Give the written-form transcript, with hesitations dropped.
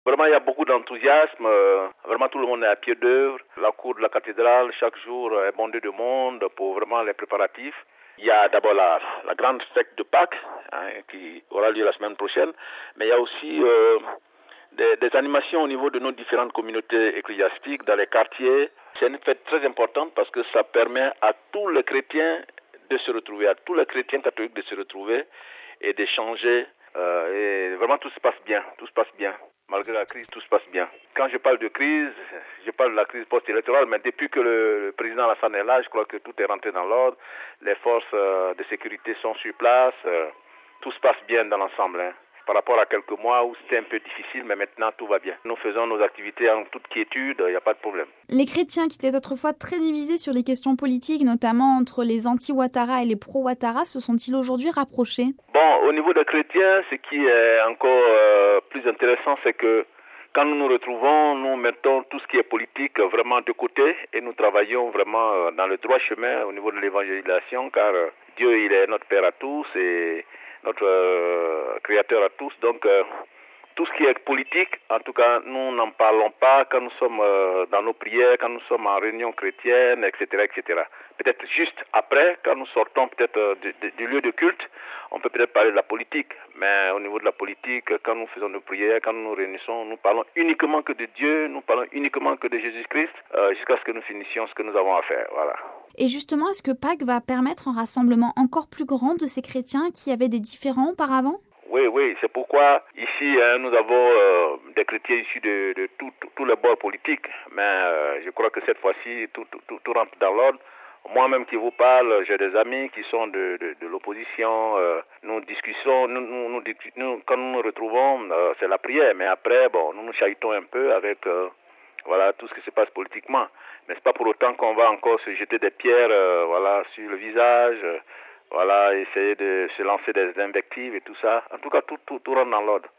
Vraiment, il y a beaucoup d'enthousiasme. Vraiment, tout le monde est à pied d'œuvre. La cour de la cathédrale, chaque jour, est bondée de monde pour vraiment les préparatifs. Il y a d'abord la grande fête de Pâques qui aura lieu la semaine prochaine. Mais il y a aussi des animations au niveau de nos différentes communautés ecclésiastiques dans les quartiers. C'est une fête très importante parce que ça permet à tous les chrétiens de se retrouver, à tous les chrétiens catholiques de se retrouver et d'échanger. Et vraiment, tout se passe bien, tout se passe bien. Malgré la crise, tout se passe bien. Quand je parle de crise, je parle de la crise post-électorale, mais depuis que le président Alassane est là, je crois que tout est rentré dans l'ordre. Les forces de sécurité sont sur place. Tout se passe bien dans l'ensemble. Par rapport à quelques mois où c'était un peu difficile, mais maintenant tout va bien. Nous faisons nos activités en toute quiétude, il n'y a pas de problème. Les chrétiens qui étaient autrefois très divisés sur les questions politiques, notamment entre les anti-Ouattara et les pro-Ouattara, se sont-ils aujourd'hui rapprochés? Bon, au niveau des chrétiens, ce qui est encore plus intéressant, c'est que quand nous nous retrouvons, nous mettons tout ce qui est politique vraiment de côté et nous travaillons vraiment dans le droit chemin au niveau de l'évangélisation, car Dieu, il est notre Père à tous et notre Créateur à tous. Donc, tout ce qui est politique, en tout cas, nous n'en parlons pas quand nous sommes dans nos prières, quand nous sommes en réunion chrétienne, etc., etc. Peut-être juste après, quand nous sortons peut-être du lieu de culte, on peut peut-être parler de la politique. Mais au niveau de la politique, quand nous faisons nos prières, quand nous nous réunissons, nous parlons uniquement que de Dieu, nous parlons uniquement que de Jésus-Christ, jusqu'à ce que nous finissions ce que nous avons à faire. Voilà. Et justement, est-ce que Pâques va permettre un rassemblement encore plus grand de ces chrétiens qui avaient des différends auparavant? Oui, c'est pourquoi ici nous avons des chrétiens issus de tous les bords politiques, mais je crois que cette fois-ci tout rentre dans l'ordre. Moi-même qui vous parle, j'ai des amis qui sont de l'opposition. Nous discutons, quand nous nous retrouvons, c'est la prière, mais après, bon, nous nous chahutons un peu avec voilà tout ce qui se passe politiquement. Mais c'est pas pour autant qu'on va encore se jeter des pierres, voilà, sur le visage. Voilà, essayer de se lancer des invectives et tout ça. En tout cas, tout rentre dans l'ordre.